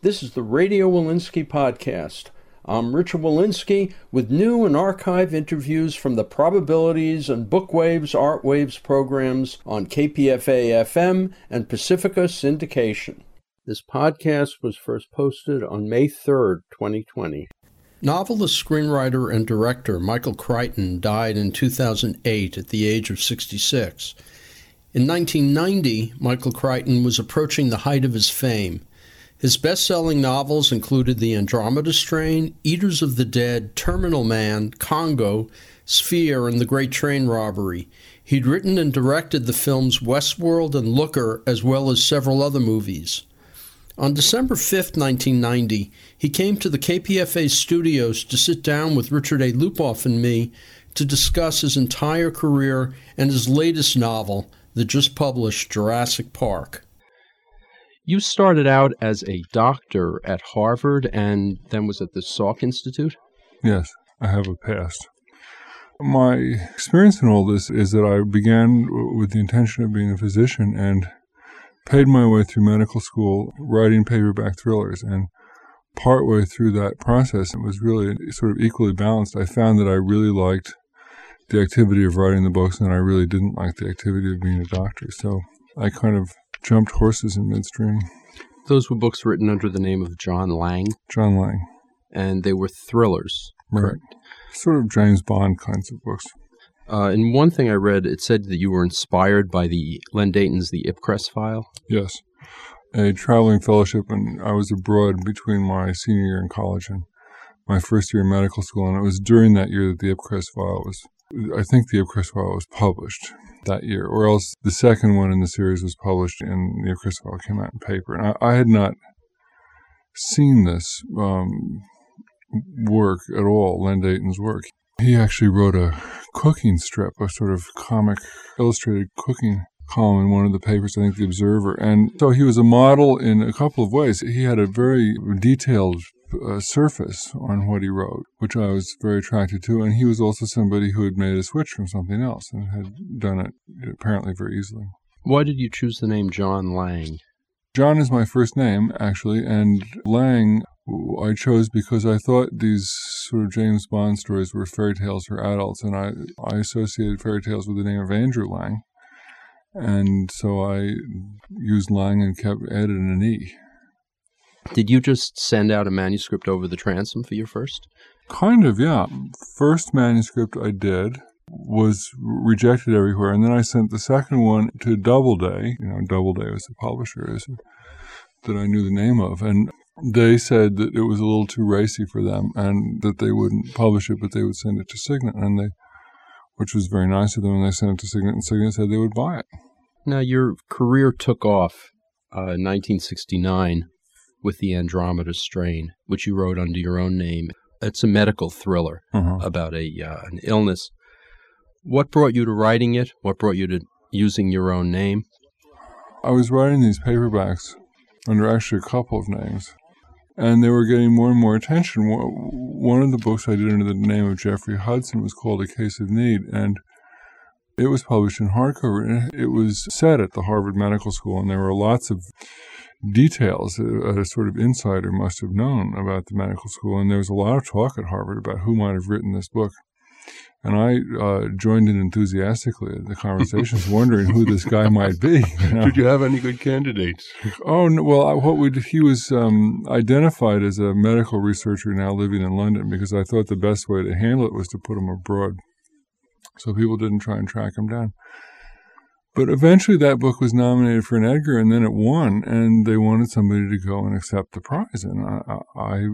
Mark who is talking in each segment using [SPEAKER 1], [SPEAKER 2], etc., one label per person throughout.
[SPEAKER 1] This is the Radio Walensky Podcast. I'm Richard Walensky with new and archive interviews from the Probabilities and Bookwaves, Art Waves programs on KPFA-FM and Pacifica Syndication. This podcast was first posted on May 3rd, 2020. Novelist, screenwriter, and director Michael Crichton died in 2008 at the age of 66. In 1990, Michael Crichton was approaching the height of his fame. His best-selling novels included The Andromeda Strain, Eaters of the Dead, Terminal Man, Congo, Sphere, and The Great Train Robbery. He'd written and directed the films Westworld and Looker, as well as several other movies. On December 5, 1990, he came to the KPFA studios to sit down with Richard A. Lupoff and me to discuss his entire career and his latest novel, the just-published Jurassic Park. You started out as a doctor at Harvard and then was at the Salk Institute?
[SPEAKER 2] Yes, I have a past. My experience in all this is that I began with the intention of being a physician and paid my way through medical school writing paperback thrillers. And partway through that process, it was really sort of equally balanced. I found that I really liked the activity of writing the books and I really didn't like the activity of being a doctor. So I kind of jumped horses in midstream.
[SPEAKER 1] Those were books written under the name of John Lang?
[SPEAKER 2] John Lang.
[SPEAKER 1] And they were thrillers, correct?
[SPEAKER 2] Right. Sort of James Bond kinds of books.
[SPEAKER 1] In one thing I read, it said that you were inspired by Len Deighton's The Ipcress File?
[SPEAKER 2] Yes. A traveling fellowship, and I was abroad between my senior year in college and my first year in medical school, and it was during that year that The Ipcress File I think The Ipcress File was published that year, or else the second one in the series was published and The Ipcress File came out in paper. And I had not seen this work at all, Len Deighton's work. He actually wrote a cooking strip, a sort of comic illustrated cooking column in one of the papers, I think The Observer. And so he was a model in a couple of ways. He had a very detailed surface on what he wrote, which I was very attracted to. And he was also somebody who had made a switch from something else and had done it apparently very easily.
[SPEAKER 1] Why did you choose the name John Lang?
[SPEAKER 2] John is my first name, actually, and Lang I chose because I thought these sort of James Bond stories were fairy tales for adults, and I associated fairy tales with the name of Andrew Lang. And so I used Lang and kept adding an E.
[SPEAKER 1] Did you just send out a manuscript over the transom for your first?
[SPEAKER 2] Kind of, yeah. First manuscript I did was rejected everywhere, and then I sent the second one to Doubleday. Doubleday was the publisher that I knew the name of, and they said that it was a little too racy for them and that they wouldn't publish it, but they would send it to Signet, which was very nice of them, and they sent it to Signet, and Signet said they would buy it.
[SPEAKER 1] Now, your career took off in 1969 with The Andromeda Strain, which you wrote under your own name. It's a medical thriller about an illness. What brought you to writing it? What brought you to using your own name?
[SPEAKER 2] I was writing these paperbacks under actually a couple of names, and they were getting more and more attention. One of the books I did under the name of Jeffrey Hudson was called A Case of Need, and it was published in hardcover, and it was set at the Harvard Medical School, and there were lots of details that a sort of insider must have known about the medical school, and there was a lot of talk at Harvard about who might have written this book. And I joined in enthusiastically at the conversations, wondering who this guy might be.
[SPEAKER 1] Did you have any good candidates?
[SPEAKER 2] Oh, no, well, he was identified as a medical researcher now living in London, because I thought the best way to handle it was to put him abroad, so people didn't try and track him down. But eventually that book was nominated for an Edgar, and then it won, and they wanted somebody to go and accept the prize. And I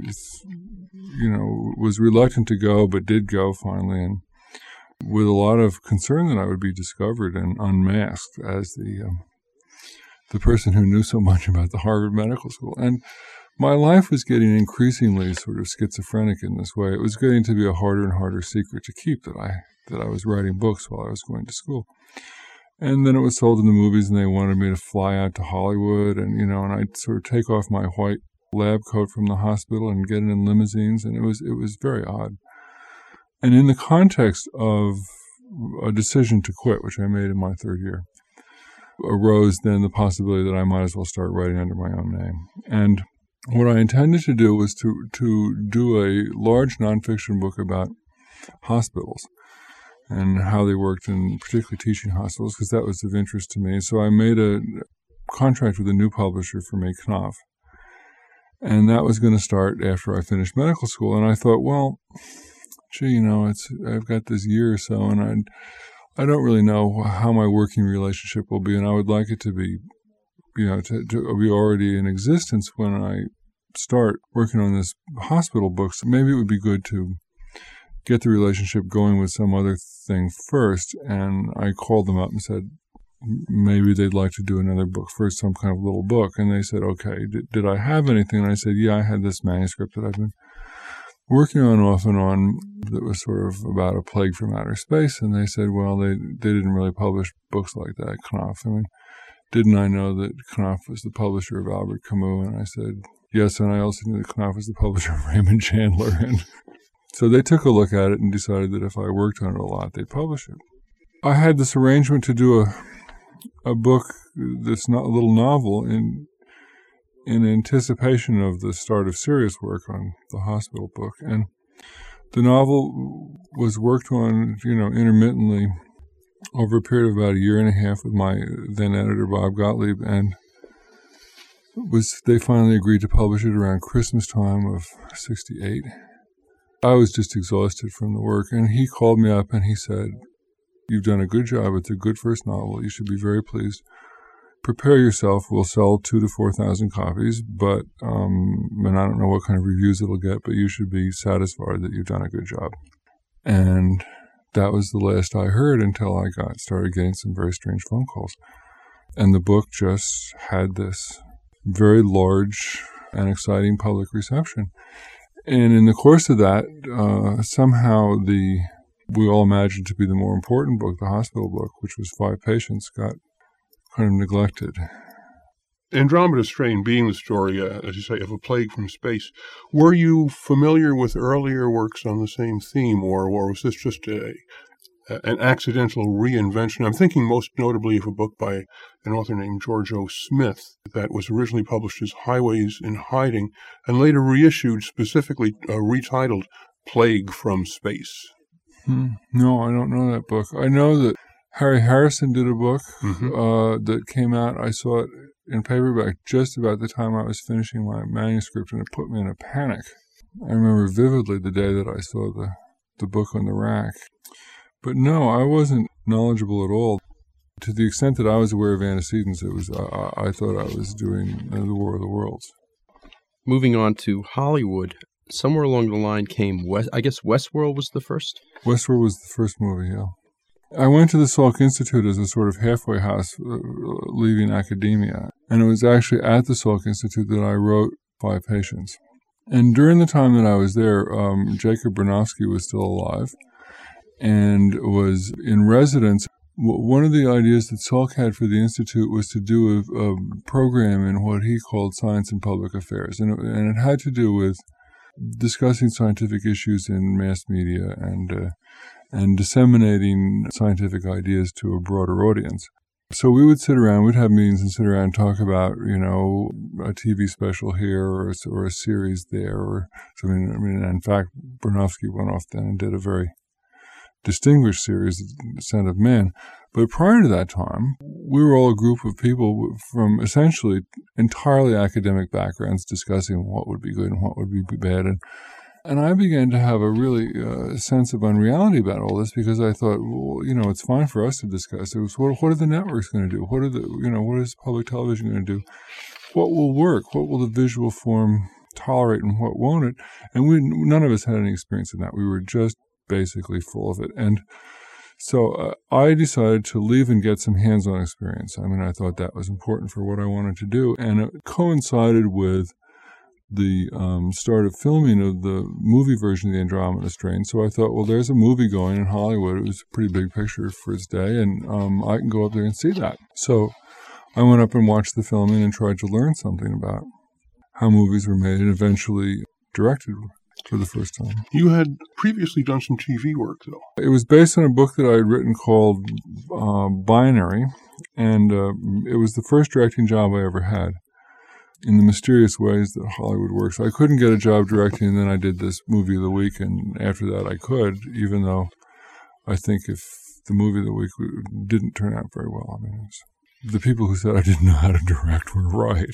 [SPEAKER 2] was reluctant to go, but did go finally, and with a lot of concern that I would be discovered and unmasked as the person who knew so much about the Harvard Medical School. And my life was getting increasingly sort of schizophrenic in this way. It was getting to be a harder and harder secret to keep that I was writing books while I was going to school. And then it was sold in the movies, and they wanted me to fly out to Hollywood, and I'd sort of take off my white lab coat from the hospital and get in limousines, and it was very odd. And in the context of a decision to quit, which I made in my third year, arose then the possibility that I might as well start writing under my own name. And what I intended to do was to do a large nonfiction book about hospitals and how they worked, and particularly teaching hospitals, because that was of interest to me. So I made a contract with a new publisher for May Knopf, and that was going to start after I finished medical school. And I thought, well, gee, I've got this year or so, and I don't really know how my working relationship will be, and I would like it to be, to be already in existence when I start working on this hospital book. So maybe it would be good to get the relationship going with some other thing first. And I called them up and said, maybe they'd like to do another book first, some kind of little book. And they said, okay, did I have anything? And I said, yeah, I had this manuscript that I've been working on off and on that was sort of about a plague from outer space. And they said, well, they didn't really publish books like that, Knopf. I mean, didn't I know that Knopf was the publisher of Albert Camus? And I said, yes, and I also knew that Knopf was the publisher of Raymond Chandler. And so they took a look at it and decided that if I worked on it a lot, they'd publish it. I had this arrangement to do a book, this little novel, in anticipation of the start of serious work on the hospital book. And the novel was worked on, intermittently over a period of about a year and a half with my then editor, Bob Gottlieb, and they finally agreed to publish it around Christmas time of '68. I was just exhausted from the work, and he called me up and he said, you've done a good job. It's a good first novel. You should be very pleased. Prepare yourself. We'll sell 2,000 to 4,000 copies, but and I don't know what kind of reviews it'll get, but you should be satisfied that you've done a good job. And that was the last I heard until I started getting some very strange phone calls. And the book just had this very large and exciting public reception. And in the course of that, somehow we all imagined to be the more important book, the hospital book, which was 5 patients, got kind of neglected.
[SPEAKER 3] Andromeda Strain being the story, as you say, of a plague from space, were you familiar with earlier works on the same theme, or was this just an accidental reinvention? I'm thinking most notably of a book by an author named George O. Smith that was originally published as Highways in Hiding and later reissued, specifically retitled Plague from Space.
[SPEAKER 2] No, I don't know that book. I know that Harry Harrison did a book that came out. I saw it in paperback just about the time I was finishing my manuscript, and it put me in a panic. I remember vividly the day that I saw the book on the rack. But no, I wasn't knowledgeable at all. To the extent that I was aware of antecedents, it was I thought I was doing The War of the Worlds.
[SPEAKER 1] Moving on to Hollywood, somewhere along the line came I guess Westworld was the first?
[SPEAKER 2] Westworld was the first movie, yeah. I went to the Salk Institute as a sort of halfway house leaving academia, and it was actually at the Salk Institute that I wrote 5 Patients. And during the time that I was there, Jacob Bronowski was still alive and was in residence. One of the ideas that Salk had for the Institute was to do a program in what he called Science and Public Affairs, and it had to do with discussing scientific issues in mass media and disseminating scientific ideas to a broader audience. So we would sit around, we'd have meetings and sit around and talk about, a TV special here or a series there or something. I mean, in fact, Bronowski went off then and did a very distinguished series, Descent of Man. But prior to that time, we were all a group of people from essentially entirely academic backgrounds discussing what would be good and what would be bad. And I began to have a really sense of unreality about all this, because I thought, well, it's fine for us to discuss. It was, what are the networks going to do? What is public television going to do? What will work? What will the visual form tolerate and what won't it? And none of us had any experience in that. We were just basically full of it. And so I decided to leave and get some hands-on experience. I mean, I thought that was important for what I wanted to do. And it coincided with the start of filming of the movie version of the Andromeda Strain. So I thought, well, there's a movie going in Hollywood. It was a pretty big picture for its day, and I can go up there and see that. So I went up and watched the filming and tried to learn something about how movies were made and eventually directed for the first time.
[SPEAKER 3] You had previously done some TV work, though.
[SPEAKER 2] It was based on a book that I had written called Binary, and it was the first directing job I ever had. in the mysterious ways that Hollywood works. I couldn't get a job directing, and then I did this movie of the week, and after that I could, even though I think if the movie of the week didn't turn out very well. I mean, the people who said I didn't know how to direct were right.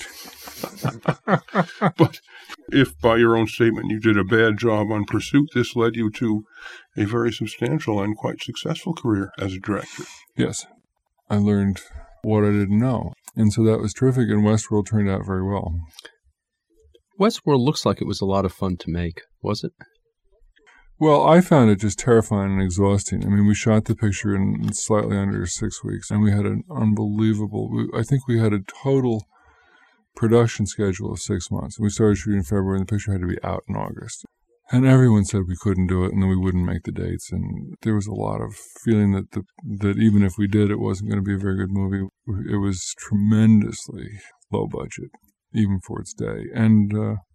[SPEAKER 3] But if, by your own statement, you did a bad job on Pursuit, this led you to a very substantial and quite successful career as a director.
[SPEAKER 2] Yes. I learned what I didn't know. And so that was terrific, and Westworld turned out very well.
[SPEAKER 1] Westworld looks like it was a lot of fun to make, was it?
[SPEAKER 2] Well, I found it just terrifying and exhausting. I mean, we shot the picture in slightly under 6 weeks, and we had an unbelievable, I think we had a total production schedule of 6 months. We started shooting in February, and the picture had to be out in August. And everyone said we couldn't do it, and then we wouldn't make the dates. And there was a lot of feeling that even if we did, it wasn't going to be a very good movie. It was tremendously low budget, even for its day, and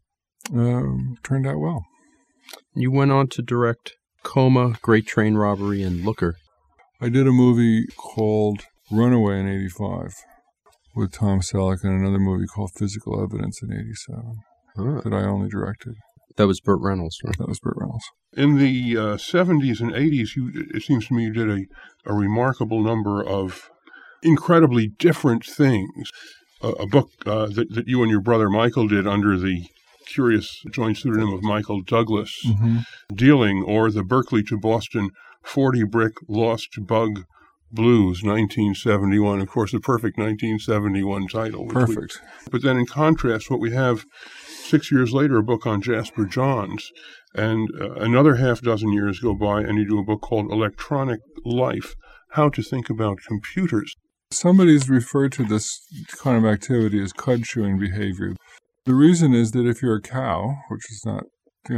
[SPEAKER 2] turned out well.
[SPEAKER 1] You went on to direct Coma, Great Train Robbery, and Looker.
[SPEAKER 2] I did a movie called Runaway in '85 with Tom Selleck, and another movie called Physical Evidence in '87 that I only directed.
[SPEAKER 1] That was Burt Reynolds, right?
[SPEAKER 2] That was Burt Reynolds.
[SPEAKER 3] In the 70s and 80s, it seems to me you did a remarkable number of incredibly different things. A book that you and your brother Michael did under the curious joint pseudonym of Michael Douglas, Dealing, or the Berkeley to Boston 40-brick Lost Bug Blues, 1971. Of course, the perfect 1971 title.
[SPEAKER 2] Perfect.
[SPEAKER 3] But then in contrast, what we have 6 years later, a book on Jasper Johns, and another half dozen years go by, and you do a book called Electronic Life, How to Think About Computers.
[SPEAKER 2] Somebody's referred to this kind of activity as cud-chewing behavior. The reason is that if you're a cow, which is not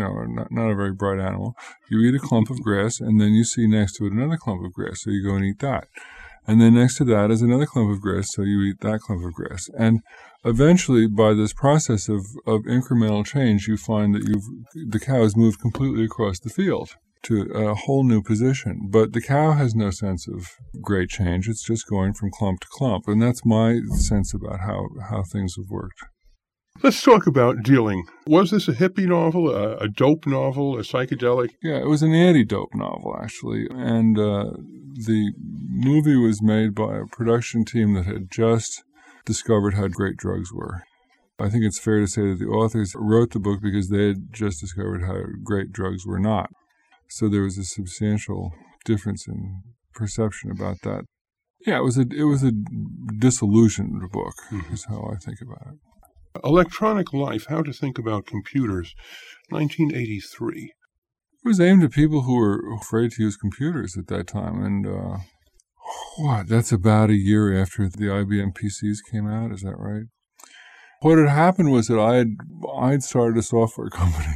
[SPEAKER 2] a very bright animal, you eat a clump of grass, and then you see next to it another clump of grass, so you go and eat that. And then next to that is another clump of grass, so you eat that clump of grass. And eventually, by this process of incremental change, you find that the cow has moved completely across the field to a whole new position. But the cow has no sense of great change. It's just going from clump to clump. And that's my sense about how things have worked.
[SPEAKER 3] Let's talk about Dealing. Was this a hippie novel, a dope novel, a psychedelic?
[SPEAKER 2] Yeah, it was an anti-dope novel, actually. And the movie was made by a production team that had just discovered how great drugs were. I think it's fair to say that the authors wrote the book because they had just discovered how great drugs were not. So there was a substantial difference in perception about that. Yeah, it was a disillusioned book, is how I think about it.
[SPEAKER 3] Electronic Life, How to Think About Computers, 1983.
[SPEAKER 2] It was aimed at people who were afraid to use computers at that time. And that's about a year after the IBM PCs came out, is that right? What had happened was that I'd started a software company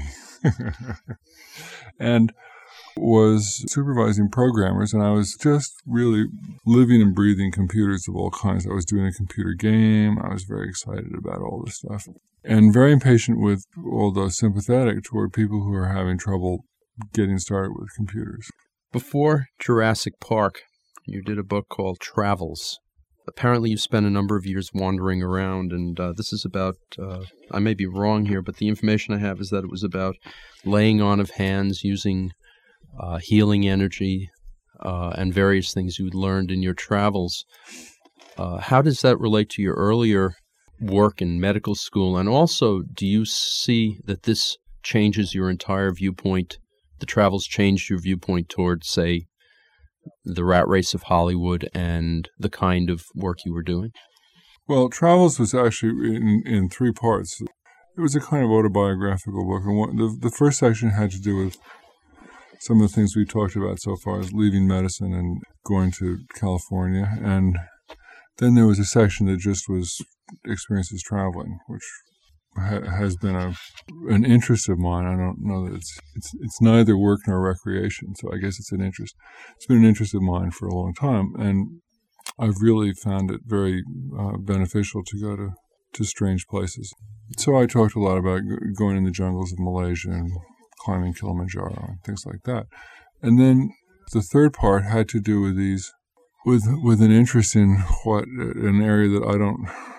[SPEAKER 2] and was supervising programmers, and I was just really living and breathing computers of all kinds. I was doing a computer game. I was very excited about all this stuff and very impatient with, although sympathetic, toward people who are having trouble getting started with computers.
[SPEAKER 1] Before Jurassic Park, you did a book called Travels. Apparently you spent a number of years wandering around, and this is about, I may be wrong here, but the information I have is that it was about laying on of hands using healing energy and various things you'd learned in your travels. How does that relate to your earlier work in medical school? And also, do you see that this changes your entire viewpoint? The travels changed your viewpoint towards, say, the rat race of Hollywood and the kind of work you were doing?
[SPEAKER 2] Well, Travels was actually in three parts. It was a kind of autobiographical book. And the first section had to do with some of the things we talked about so far, as leaving medicine and going to California. And then there was a section that just was experiences traveling, which has been an interest of mine. I don't know that it's neither work nor recreation, so I guess it's an interest. It's been an interest of mine for a long time, and I've really found it very beneficial to go to strange places. So I talked a lot about going in the jungles of Malaysia and climbing Kilimanjaro and things like that. And then the third part had to do with an interest in an area that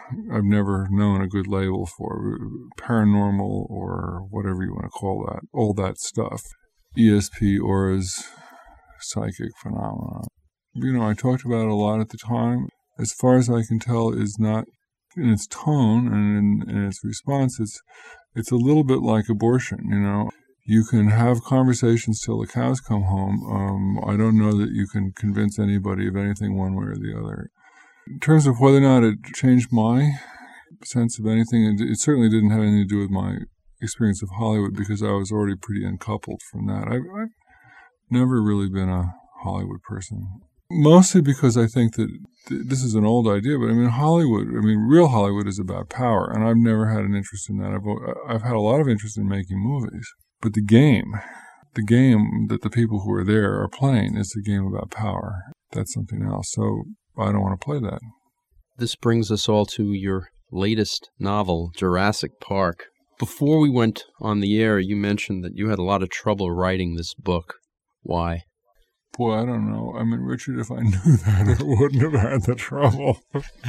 [SPEAKER 2] I've never known a good label for paranormal or whatever you want to call that, all that stuff. ESP, auras, psychic phenomena. I talked about it a lot at the time. As far as I can tell, is not in its tone and in its response. It's a little bit like abortion. You can have conversations till the cows come home. I don't know that you can convince anybody of anything one way or the other. In terms of whether or not it changed my sense of anything, it certainly didn't have anything to do with my experience of Hollywood, because I was already pretty uncoupled from that. I've never really been a Hollywood person. Mostly because I think that this is an old idea, but real Hollywood is about power, and I've never had an interest in that. I've had a lot of interest in making movies, but the game that the people who are there are playing is the game about power. That's something else. So I don't want to play that.
[SPEAKER 1] This brings us all to your latest novel, Jurassic Park. Before we went on the air, you mentioned that you had a lot of trouble writing this book. Why?
[SPEAKER 2] Boy, I don't know. Richard, if I knew that, I wouldn't have had the trouble.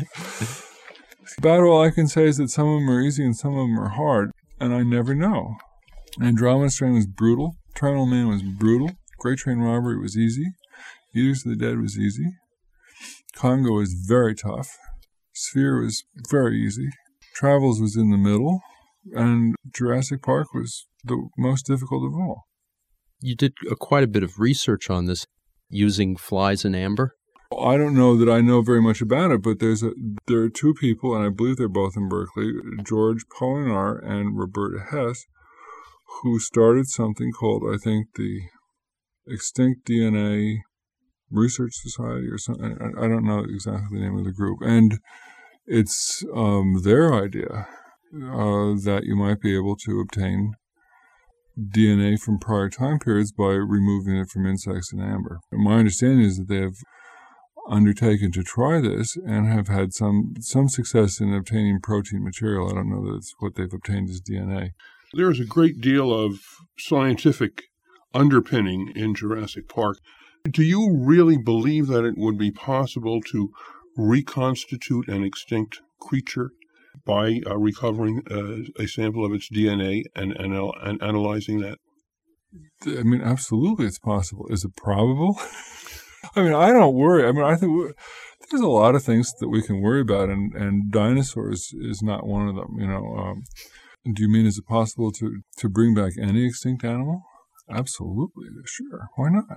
[SPEAKER 2] About all I can say is that some of them are easy and some of them are hard, and I never know. Andromeda Strain was brutal. Terminal Man was brutal. Great Train Robbery was easy. Eaters of the Dead was easy. Congo was very tough. Sphere was very easy. Travels was in the middle. And Jurassic Park was the most difficult of all.
[SPEAKER 1] You did quite a bit of research on this using flies in amber?
[SPEAKER 2] I don't know that I know very much about it, but there are two people, and I believe they're both in Berkeley, George Polinar and Roberta Hess, who started something called, I think, the Extinct DNA Research Society or something. I don't know exactly the name of the group. And it's their idea that you might be able to obtain DNA from prior time periods by removing it from insects in amber. And my understanding is that they have undertaken to try this and have had some success in obtaining protein material. I don't know that it's what they've obtained as DNA.
[SPEAKER 3] There is a great deal of scientific underpinning in Jurassic Park. Do you really believe that it would be possible to reconstitute an extinct creature by recovering a sample of its DNA and analyzing that?
[SPEAKER 2] Absolutely it's possible. Is it probable? I don't worry. I think there's a lot of things that we can worry about, and dinosaurs is not one of them. Do you mean, is it possible to bring back any extinct animal? Absolutely, sure. Why not?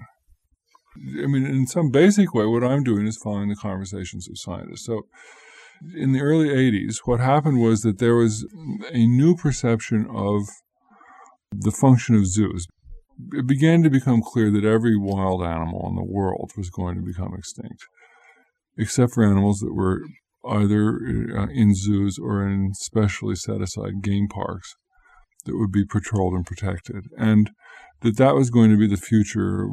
[SPEAKER 2] In some basic way, what I'm doing is following the conversations of scientists. So in the early 80s, what happened was that there was a new perception of the function of zoos. It began to become clear that every wild animal in the world was going to become extinct, except for animals that were either in zoos or in specially set-aside game parks that would be patrolled and protected. And that was going to be the future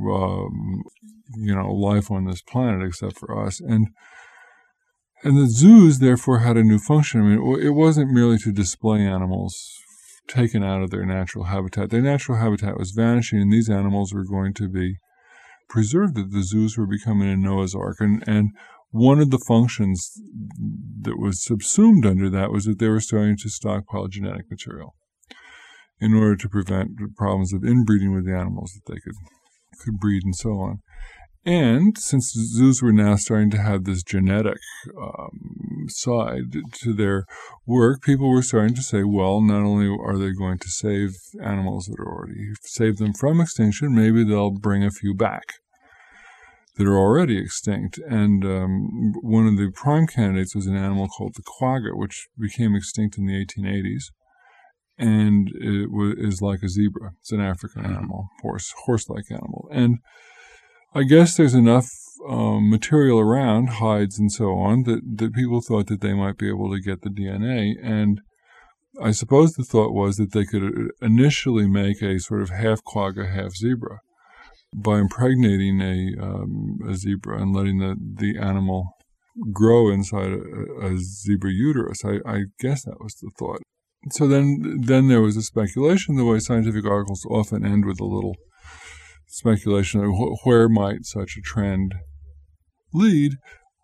[SPEAKER 2] life on this planet, except for us. And the zoos, therefore, had a new function. It wasn't merely to display animals taken out of their natural habitat. Their natural habitat was vanishing, and these animals were going to be preserved. That the zoos were becoming a Noah's Ark. And one of the functions that was subsumed under that was that they were starting to stockpile genetic material in order to prevent problems of inbreeding with the animals, that they could breed and so on. And since the zoos were now starting to have this genetic side to their work, people were starting to say, well, not only are they going to save animals that are already saved them from extinction, maybe they'll bring a few back that are already extinct. And one of the prime candidates was an animal called the quagga, which became extinct in the 1880s. And it is like a zebra. It's an African animal, horse-like animal. And I guess there's enough material around, hides and so on, that people thought that they might be able to get the DNA. And I suppose the thought was that they could initially make a sort of half quagga, half zebra by impregnating a zebra and letting the animal grow inside a zebra uterus. I guess that was the thought. So then there was a speculation, the way scientific articles often end with a little speculation of where might such a trend lead.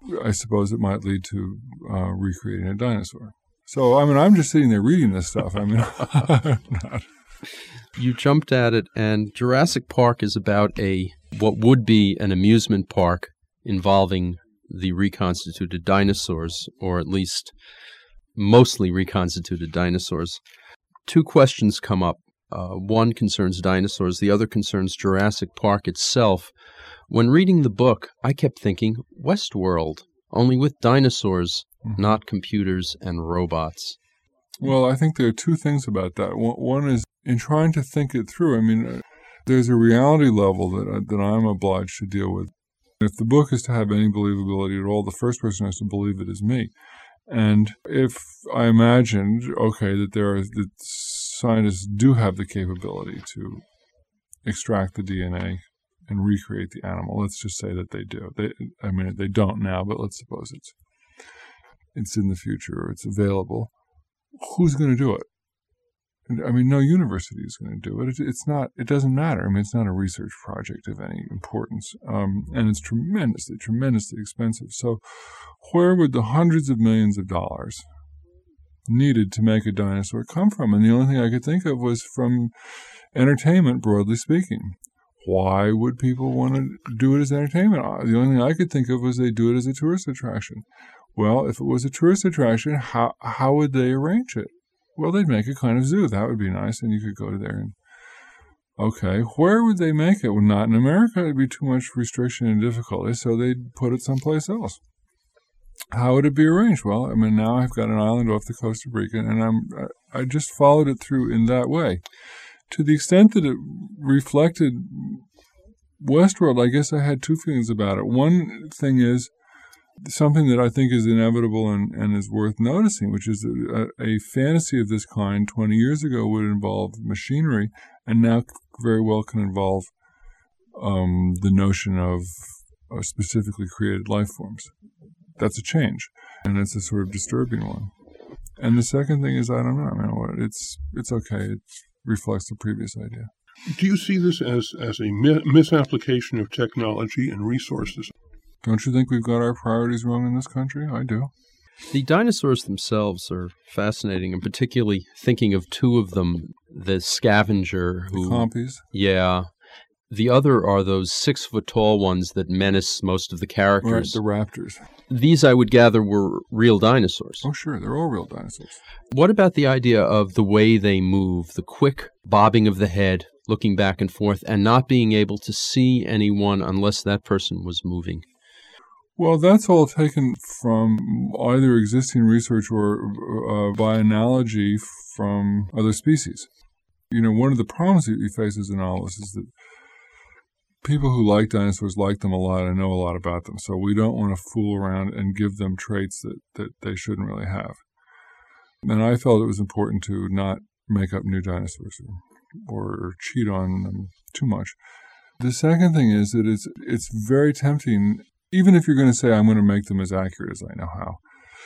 [SPEAKER 2] I suppose it might lead to recreating a dinosaur. So, I mean, I'm just sitting there reading this stuff. I mean, I'm not.
[SPEAKER 1] You jumped at it, and Jurassic Park is about what would be an amusement park involving the reconstituted dinosaurs, or at least mostly reconstituted dinosaurs. Two questions come up. One concerns dinosaurs, the other concerns Jurassic Park itself. When reading the book, I kept thinking Westworld, only with dinosaurs, not computers and robots.
[SPEAKER 2] Well, I think there are two things about that. One is, in trying to think it through, I mean, there's a reality level that I'm obliged to deal with. If the book is to have any believability at all, the first person who has to believe it is me. And if I imagined, that scientists do have the capability to extract the DNA and recreate the animal, let's just say that they do. They don't now, but let's suppose it's in the future or it's available. Who's going to do it? I mean, no university is going to do it. It doesn't matter. I mean, it's not a research project of any importance. And it's tremendously, tremendously expensive. So where would the hundreds of millions of dollars needed to make a dinosaur come from? And the only thing I could think of was from entertainment, broadly speaking. Why would people want to do it as entertainment? The only thing I could think of was they do it as a tourist attraction. Well, if it was a tourist attraction, how would they arrange it? Well, they'd make a kind of zoo. That would be nice, and you could go to there and... Okay, where would they make it? Well, not in America. It'd be too much restriction and difficulty, so they'd put it someplace else. How would it be arranged? Well, I mean, now I've got an island off the coast of Rica, and I just followed it through in that way. To the extent that it reflected Westworld, I guess I had two feelings about it. One thing is something that I think is inevitable and is worth noticing, which is a fantasy of this kind 20 years ago would involve machinery, and now very well can involve the notion of specifically created life forms. That's a change, and it's a sort of disturbing one. And the second thing is, I don't know. I mean, it's okay. It reflects the previous idea.
[SPEAKER 3] Do you see this as a misapplication of technology and resources?
[SPEAKER 2] Don't you think we've got our priorities wrong in this country? I do.
[SPEAKER 1] The dinosaurs themselves are fascinating, and particularly thinking of two of them, the scavenger who...
[SPEAKER 2] The compies?
[SPEAKER 1] Yeah. The other are those 6-foot-tall ones that menace most of the characters.
[SPEAKER 2] Right, the raptors.
[SPEAKER 1] These, I would gather, were real dinosaurs.
[SPEAKER 2] Oh, sure. They're all real dinosaurs.
[SPEAKER 1] What about the idea of the way they move, the quick bobbing of the head, looking back and forth, and not being able to see anyone unless that person was moving?
[SPEAKER 2] Well, that's all taken from either existing research or by analogy from other species. You know, one of the problems that we face as a novelist is that people who like dinosaurs like them a lot and know a lot about them, so we don't want to fool around and give them traits that they shouldn't really have. And I felt it was important to not make up new dinosaurs or cheat on them too much. The second thing is that it's very tempting, even if you're going to say, I'm going to make them as accurate as I know how.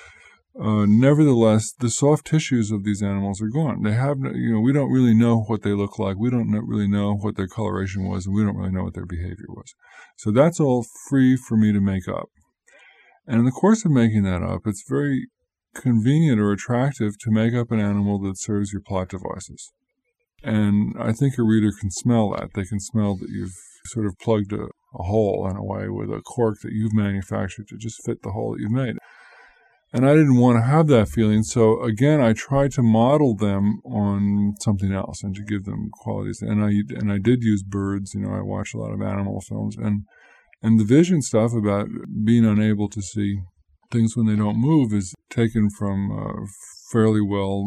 [SPEAKER 2] Nevertheless, the soft tissues of these animals are gone. They have, we don't really know what they look like. We don't really know what their coloration was, and we don't really know what their behavior was. So that's all free for me to make up. And in the course of making that up, it's very convenient or attractive to make up an animal that serves your plot devices. And I think a reader can smell that. They can smell that you've sort of plugged a hole in a way with a cork that you've manufactured to just fit the hole that you've made. And I didn't want to have that feeling, so again, I tried to model them on something else and to give them qualities. And I did use birds. I watched a lot of animal films, and the vision stuff about being unable to see things when they don't move is taken from fairly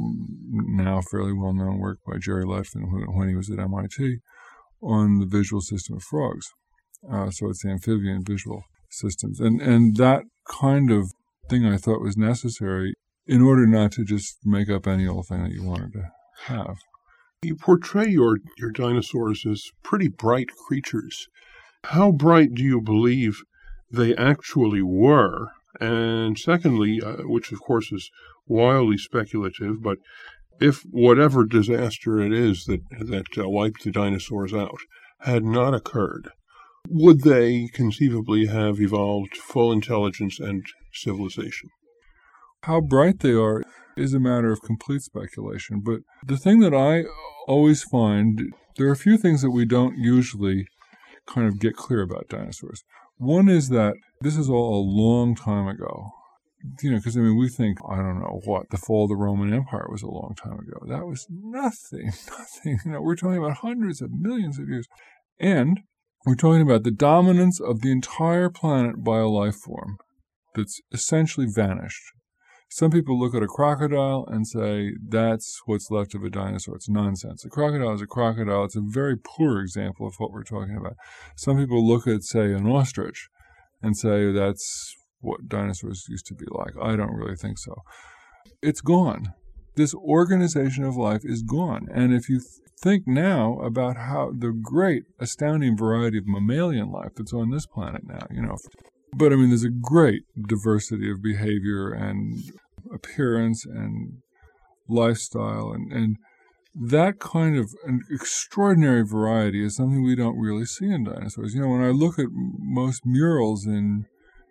[SPEAKER 2] well-known work by Jerry Letfin when he was at MIT on the visual system of frogs. So it's the amphibian visual systems, and that kind of thing I thought was necessary in order not to just make up any old thing that you wanted to have.
[SPEAKER 3] You portray your dinosaurs as pretty bright creatures. How bright do you believe they actually were? And secondly, which of course is wildly speculative, but if whatever disaster it is that wiped the dinosaurs out had not occurred, would they conceivably have evolved full intelligence and civilization?
[SPEAKER 2] How bright they are is a matter of complete speculation. But the thing that I always find, there are a few things that we don't usually kind of get clear about dinosaurs. One is that this is all a long time ago. Because, we think, I don't know what, the fall of the Roman Empire was a long time ago. That was nothing. We're talking about hundreds of millions of years. And we're talking about the dominance of the entire planet by a life form that's essentially vanished. Some people look at a crocodile and say, that's what's left of a dinosaur. It's nonsense. A crocodile is a crocodile. It's a very poor example of what we're talking about. Some people look at, say, an ostrich and say, that's what dinosaurs used to be like. I don't really think so. It's gone. This organization of life is gone. And if you think now about how the great, astounding variety of mammalian life that's on this planet now, But there's a great diversity of behavior and appearance and lifestyle, and that kind of an extraordinary variety is something we don't really see in dinosaurs. When I look at most murals in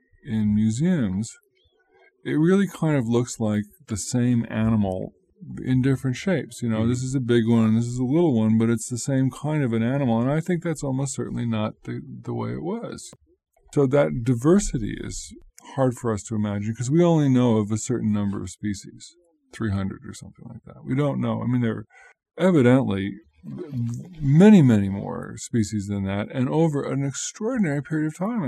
[SPEAKER 2] museums, it really kind of looks like the same animal in different shapes. This is a big one and this is a little one, but it's the same kind of an animal, and I think that's almost certainly not the way it was. So that diversity is hard for us to imagine because we only know of a certain number of species, 300 or something like that. We don't know. There are evidently many, many more species than that, and over an extraordinary period of time.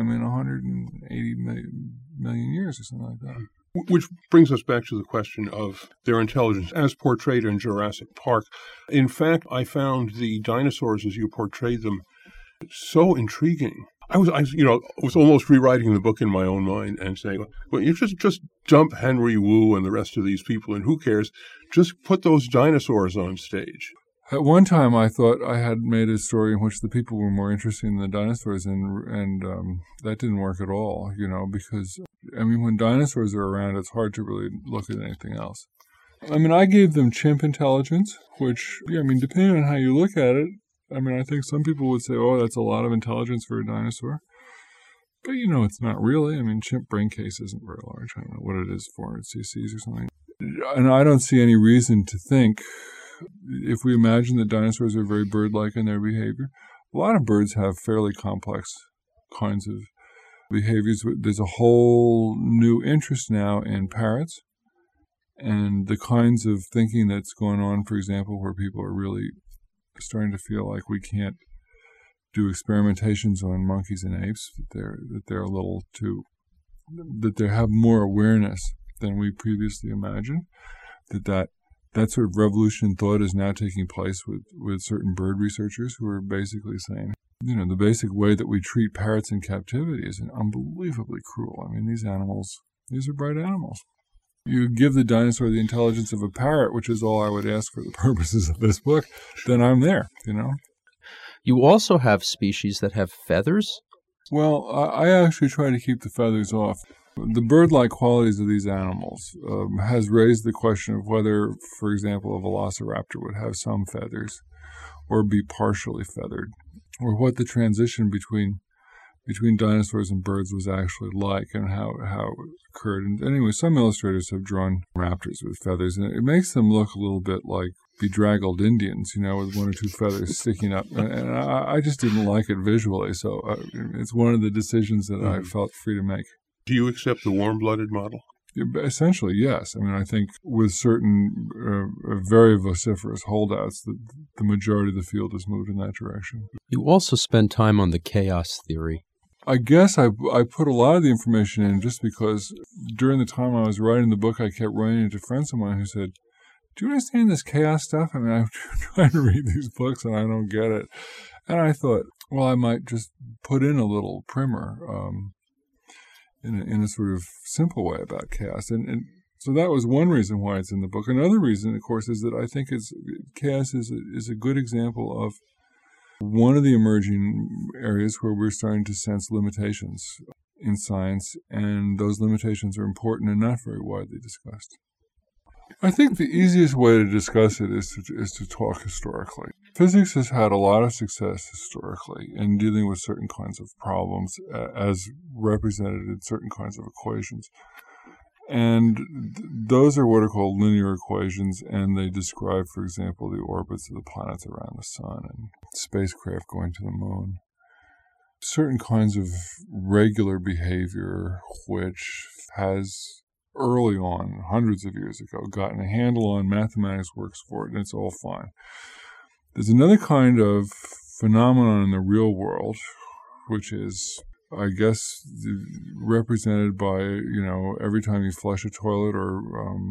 [SPEAKER 2] 180 million years or something like that.
[SPEAKER 3] Which brings us back to the question of their intelligence as portrayed in Jurassic Park. In fact, I found the dinosaurs as you portrayed them so intriguing. I was almost rewriting the book in my own mind and saying, well, you just dump Henry Wu and the rest of these people, and who cares? Just put those dinosaurs on stage.
[SPEAKER 2] At one time, I thought I had made a story in which the people were more interesting than the dinosaurs, and that didn't work at all, because, when dinosaurs are around, it's hard to really look at anything else. I gave them chimp intelligence, which, depending on how you look at it, I think some people would say, oh, that's a lot of intelligence for a dinosaur. But, it's not really. Chimp brain case isn't very large. I don't know what it is, 400 cc's or something. And I don't see any reason to think, if we imagine that dinosaurs are very bird-like in their behavior, a lot of birds have fairly complex kinds of behaviors. There's a whole new interest now in parrots and the kinds of thinking that's going on, for example, where people are really starting to feel like we can't do experimentations on monkeys and apes, that they're a little too, that they have more awareness than we previously imagined, that sort of revolution in thought is now taking place with certain bird researchers who are basically saying, the basic way that we treat parrots in captivity is unbelievably cruel. These are bright animals. You give the dinosaur the intelligence of a parrot, which is all I would ask for the purposes of this book, then I'm there,
[SPEAKER 1] You also have species that have feathers?
[SPEAKER 2] Well, I actually try to keep the feathers off. The bird-like qualities of these animals has raised the question of whether, for example, a velociraptor would have some feathers or be partially feathered, or what the transition between dinosaurs and birds was actually like and how it occurred. And anyway, some illustrators have drawn raptors with feathers, and it makes them look a little bit like bedraggled Indians, with one or two feathers sticking up. And I just didn't like it visually, so it's one of the decisions that I felt free to make.
[SPEAKER 3] Do you accept the warm-blooded model?
[SPEAKER 2] Essentially, yes. I think with certain very vociferous holdouts, the majority of the field has moved in that direction.
[SPEAKER 1] You also spend time on the chaos theory.
[SPEAKER 2] I guess I put a lot of the information in just because during the time I was writing the book, I kept running into friends of mine who said, do you understand this chaos stuff? I'm trying to read these books and I don't get it. And I thought, well, I might just put in a little primer in a sort of simple way about chaos. And so that was one reason why it's in the book. Another reason, of course, is that I think chaos is a good example of one of the emerging areas where we're starting to sense limitations in science, and those limitations are important and not very widely discussed. I think the easiest way to discuss it is to talk historically. Physics has had a lot of success historically in dealing with certain kinds of problems as represented in certain kinds of equations. And those are what are called linear equations, and they describe, for example, the orbits of the planets around the sun and spacecraft going to the moon. Certain kinds of regular behavior which has early on, hundreds of years ago, gotten a handle on, mathematics works for it, and it's all fine. There's another kind of phenomenon in the real world, which is, I guess, represented by, every time you flush a toilet or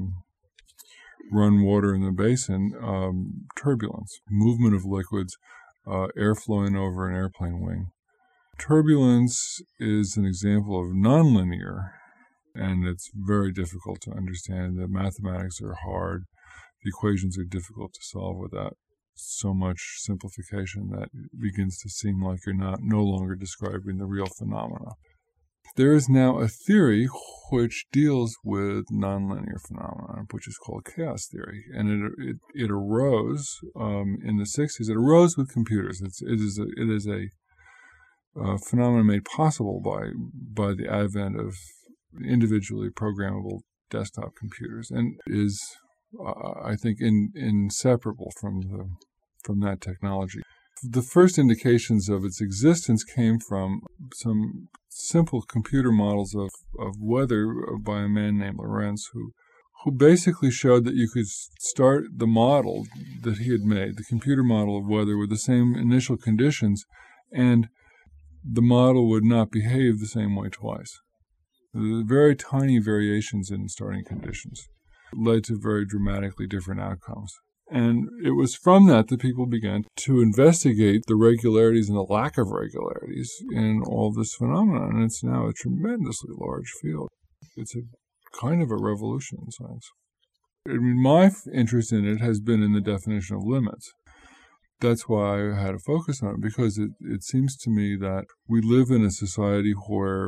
[SPEAKER 2] run water in the basin, turbulence, movement of liquids, air flowing over an airplane wing. Turbulence is an example of nonlinear, and it's very difficult to understand. The mathematics are hard. The equations are difficult to solve without so much simplification that it begins to seem like you're no longer describing the real phenomena. There is now a theory which deals with nonlinear phenomena, which is called chaos theory, and it arose in the 60s. It arose with computers. It is a phenomenon made possible by the advent of individually programmable desktop computers, and is, I think, inseparable from that technology. The first indications of its existence came from some simple computer models of weather by a man named Lorentz, who basically showed that you could start the model that he had made, the computer model of weather, with the same initial conditions, and the model would not behave the same way twice. The very tiny variations in starting conditions led to very dramatically different outcomes. And it was from that people began to investigate the regularities and the lack of regularities in all this phenomenon. And it's now a tremendously large field. It's a kind of a revolution in science. I mean, my interest in it has been in the definition of limits. That's why I had a focus on it, because it seems to me that we live in a society where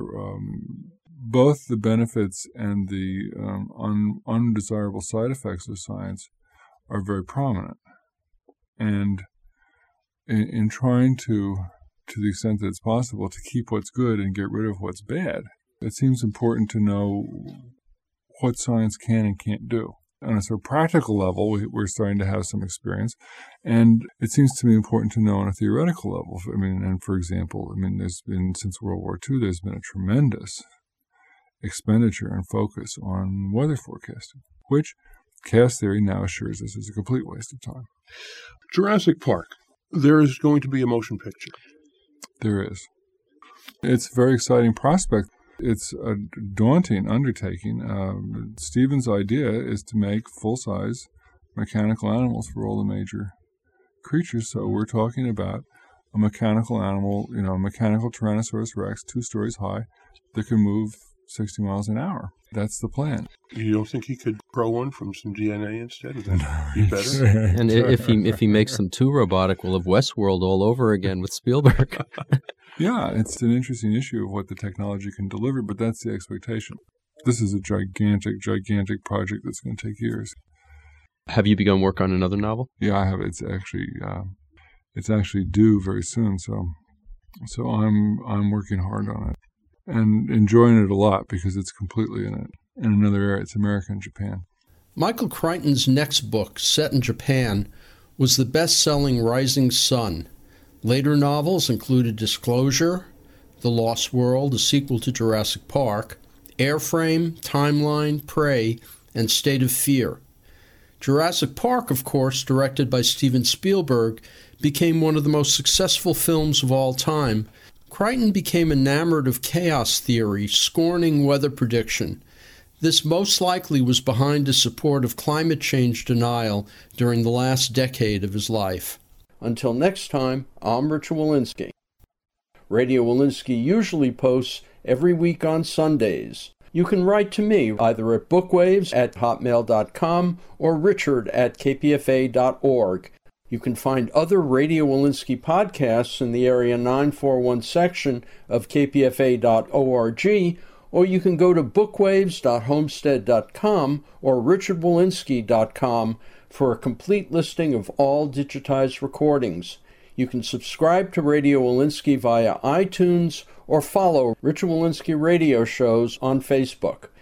[SPEAKER 2] both the benefits and the undesirable side effects of science are very prominent. And in trying to the extent that it's possible, to keep what's good and get rid of what's bad, it seems important to know what science can and can't do. On a sort of practical level, we're starting to have some experience, and it seems to me important to know on a theoretical level. I mean, and for example, there's been, since World War II, there's been a tremendous expenditure and focus on weather forecasting, which chaos theory now assures us is a complete waste of time.
[SPEAKER 3] Jurassic Park. There is going to be a motion picture.
[SPEAKER 2] There is. It's a very exciting prospect. It's a daunting undertaking. Steven's idea is to make full-size mechanical animals for all the major creatures. So we're talking about a mechanical animal, a mechanical Tyrannosaurus Rex, 2 stories high, that can move 60 miles an hour. That's the plan.
[SPEAKER 3] You don't think he could grow one from some DNA instead? Would that be better?
[SPEAKER 1] And if he makes them too robotic, we'll have Westworld all over again with Spielberg.
[SPEAKER 2] Yeah, it's an interesting issue of what the technology can deliver, but that's the expectation. This is a gigantic, gigantic project that's going to take years.
[SPEAKER 1] Have you begun work on another novel?
[SPEAKER 2] Yeah, I have. It's actually due very soon, so I'm working hard on it and enjoying it a lot because it's completely in another area. It's America and Japan.
[SPEAKER 1] Michael Crichton's next book, set in Japan, was the best-selling Rising Sun. Later novels included Disclosure, The Lost World, a sequel to Jurassic Park, Airframe, Timeline, Prey, and State of Fear. Jurassic Park, of course, directed by Steven Spielberg, became one of the most successful films of all time. Crichton became enamored of chaos theory, scorning weather prediction. This most likely was behind his support of climate change denial during the last decade of his life. Until next time, I'm Richard Wolinsky. Radio Wolinsky usually posts every week on Sundays. You can write to me either at bookwaves@hotmail.com or richard@kpfa.org. You can find other Radio Wolinsky podcasts in the Area 941 section of kpfa.org or you can go to bookwaves.homestead.com or richardwolinsky.com for a complete listing of all digitized recordings. You can subscribe to Radio Wolinsky via iTunes or follow Richard Wolinsky radio shows on Facebook.